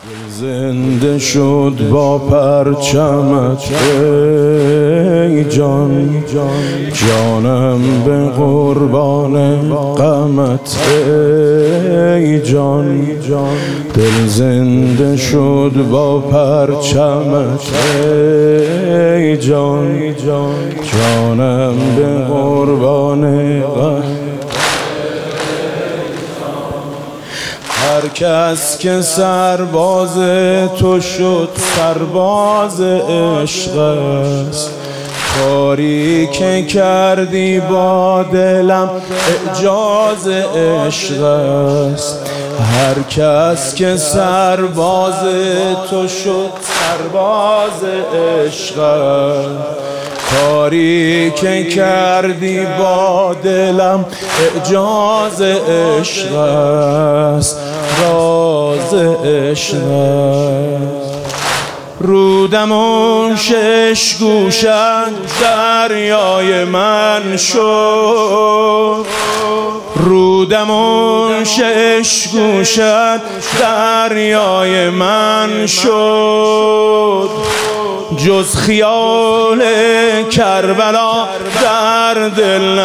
زنده شد با پرچمت ای جان، جانم به قربان غمت ای جان. دل زنده شد با پرچمت ای جان، جانم به قربان غمت. هر کس که سرباز تو شد سرباز عشق است، کاری که کردی با دلم اعجاز عشق است. هر کس که سرباز تو شد سرباز عشق است، کاری که کردی با دلم اعجاز عشق است، راز عشق است. رودم و شش گوشت دریای من شد، رودم و شش گوشت دریای من شد. جز خیال کربلا در دل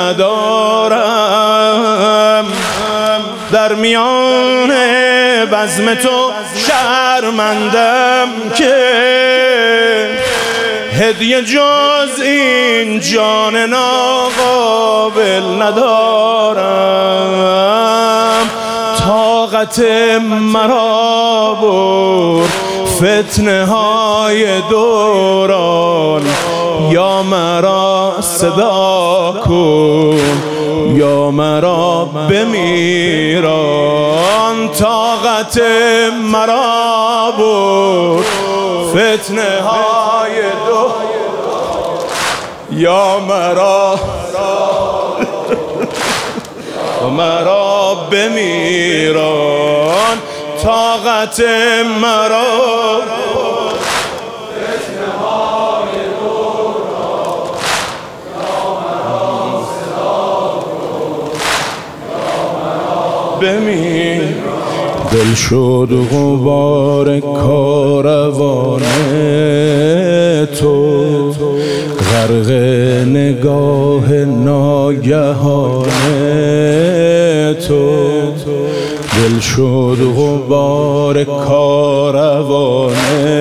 ندارم، در میان بزم تو شرمندم که هدیه جز این جان ناقابل ندارم. طاقت مرا برد فتنه های دوران، یا مرا صدا کن یا مرا بمیران. طاقت مرا برد فتنه های دوران، یا مرا بمیران. طاقت مرا بمیر. دل شد غبار کاروان تو، غرق نگاه ناگهان تو. دل شد غبار کاروان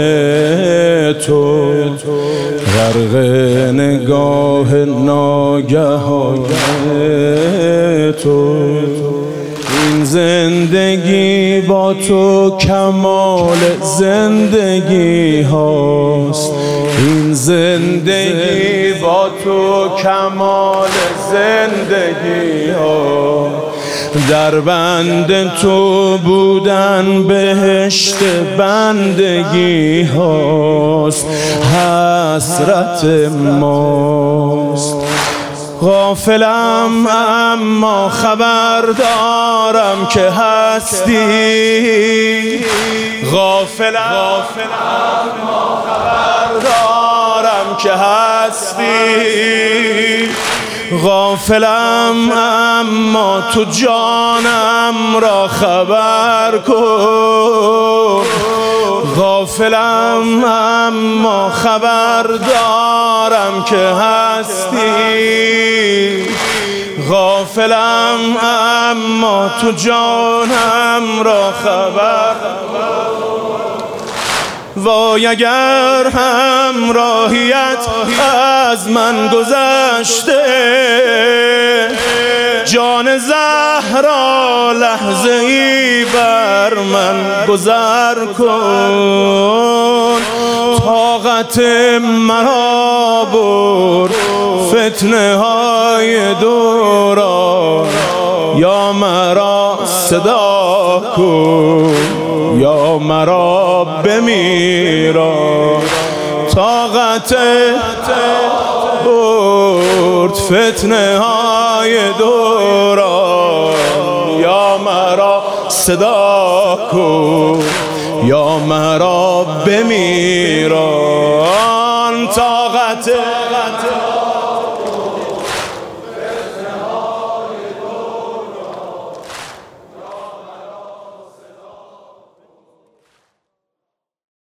تو، غرق نگاه ناگهان تو. این زندگی با تو کمال زندگی هاست، این زندگی با تو کمال زندگی هاست. در بند تو بودن بهشت بندگی هاست، حسرت ماست. غافلم اما خبر دارم که هستی، غافلم اما خبر دارم که هستی. غافلم اما تو جانم را خبر کن، غافلم اما خبر دارم که هستی. غافلم اما تو جانم را خبر. وای اگر همراهیت از من گذشته، جان زهرا لحظه ای بر من گذر کن. طاقت مرا برد فتنه های دوران، یا مرا صدا کن یا مرا بمیران. طاقت برد فتنه های دوران، یا مرا صدا کن یا مرا بمیران. طاقت